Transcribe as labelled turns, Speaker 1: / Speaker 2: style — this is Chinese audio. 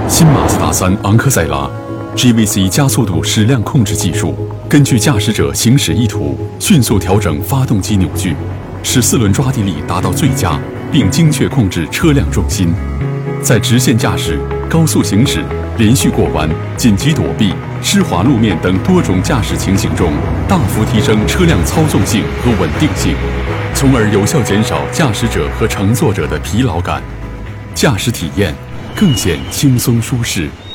Speaker 1: 新马自达3昂克赛拉 GVC 加速度矢量控制技术，根据驾驶者行驶意图，迅速调整发动机扭矩，使4轮抓地力达到最佳，并精确控制车辆重心。在直线驾驶、高速行驶、连续过弯、紧急躲避、湿滑路面等多种驾驶情形中，大幅提升车辆操纵性和稳定性，从而有效减少驾驶者和乘坐者的疲劳感，驾驶体验更显轻松舒适。